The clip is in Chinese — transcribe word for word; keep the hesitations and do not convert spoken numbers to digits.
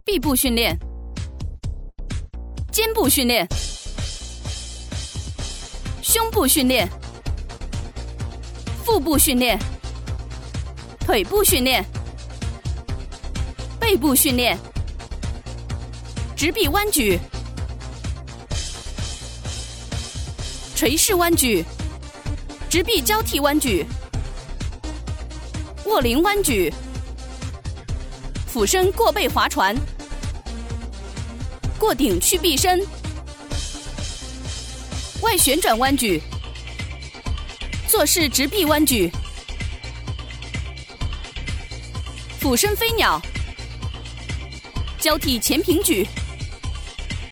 臂部训练、肩部训练、胸部训练、腹部训练、腿部训练、背部训练、直臂弯举、垂式弯举、直臂交替弯举、卧龄弯举、俯身过背划船、过顶去臂伸、外旋转弯举、坐式直臂弯举、俯身飞鸟、交替前平举。